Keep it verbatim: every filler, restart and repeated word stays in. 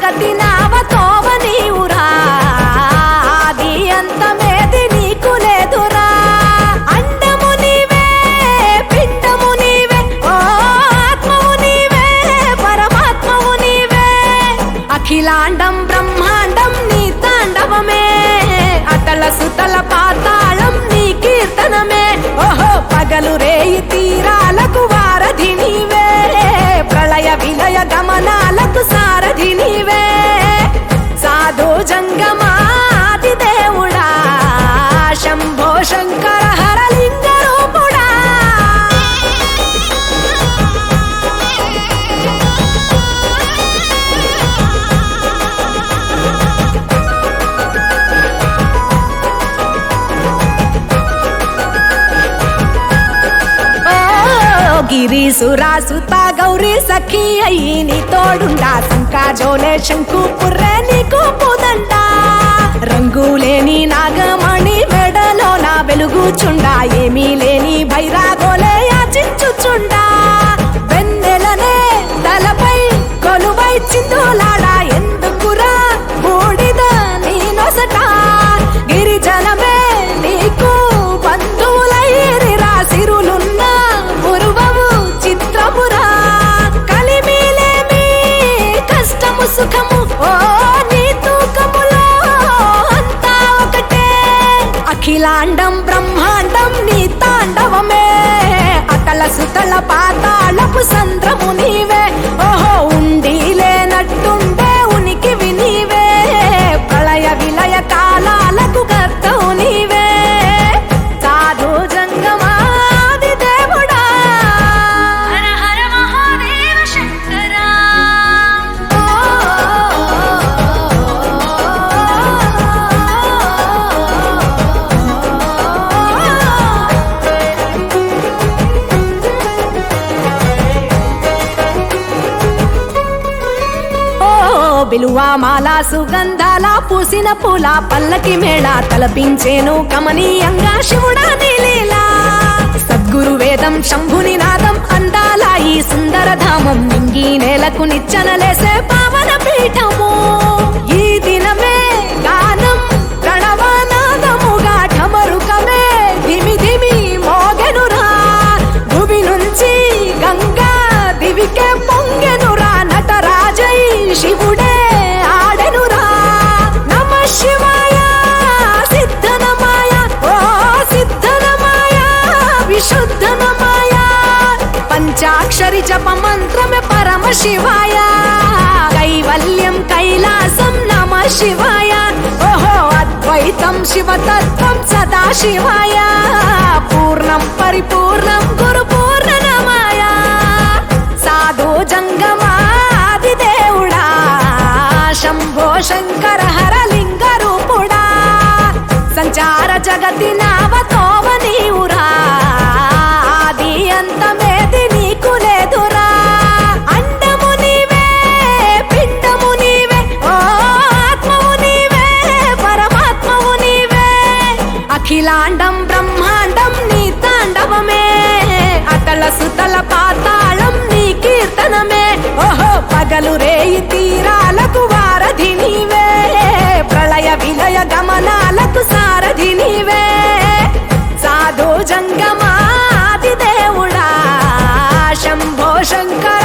జగతి నావతోవ నీవురా ఆది అంతమేది నీకు లేదురా అండము నీవే పిండము నీవే ఓ ఆత్మవు నీవే పరమాత్మవు నీవే అఖిలాండం బ్రహ్మాండం నీ తాండవమే అతల సుతల పాతాళం నీ కీర్తనమే ఓహో పగలు రేయి తీరాలకు వారధి నీవే ప్రళయ విలయ గమనాలకు సారథి నీవే సాధు జంగమాది దేవుడా శంభో శంకర హరలింగ రూపుడా గిరీసురాసుత గౌరీ సఖీ అయ్యి నీ తోడుండా సంకాజోలే శంకు పుర్రే నీకు పుదండ రంగులేని నాగమణి మెడలో నా వెలుగుచుండా ఏమీ లేని భైరాగోలే యాచించుచుండా వెన్నెలనే తలపై కొలువై చిందులాడా ఎందుకురా బూడిద నీ నొసట గిరిజనమే నీకు బంధువులైరిరా సిరులున్న పురువవు చిత్రపురా కలిమిలేమి కష్టము సుఖము ఓ నీ తూకములో అంతా ఒకటే అఖిలాండం బ్రహ్మాండం నీ తాండవమే అతల సుతల పాతాళపు సంద్రము నీవే ఓహో ఉండి లేనట్టుండే ఉనికివి నీవే ప్రళయ విలయ కాలాలకు కర్తవు నీవే సాధు జంగమాది దేవుడా హర హర మహాదేవ శంకర బిలువా మాల సుగంధాల పూసిన పూల పల్లకి మేళ తలపించేను కమనీయంగా శివుడా నీలీలా సద్గురు వేదం శంభుని నాదం అందాల ఈ సుందర ధామం నింగి నేలకు నిచ్చనలేసే పావన పీఠము ఈ దినమే గానం ప్రణవనాదముగా ఠమరుకమే ధిమి ధిమి మోగెనురా భూమి నుంచి గంగా దివికే పొంగెనురా నటరాజై శివుడే ఆడెనురా నమ శివాయ సిద్ధనమాయ ఓ సిద్ధనమాయ విశుద్ధనమాయ పంచాక్షరి జప మంత్రమే పరమ శివాయ కైవల్యం కైలాసం నమ శివాయ ఓహో అద్వైతం శివతత్వం సదా శివాయ పూర్ణం పరిపూర్ణం గురు పూర్ణనమాయ సాధు జంగమాది దేవుడా శంభో శంకర హరలింగ రూపుడా సంచార జగతి నావతోవ నీవురా ఆది అంతమేది నీకు లేదురా అండము నీవే పిండము నీవే ఓ ఆత్మవు నీవే పరమాత్మవు నీవే అఖిలాండం బ్రహ్మాండం నీ తాండవమే అతల సుతల పాతాళం నీ కీర్తనమే ఓహో పగలు రేయి తీరాలకు వారధి నీవే ప్రళయ విలయ గమనాలకు సారథి నీవే సాధు జంగమాది దేవుడా శంభో శంకర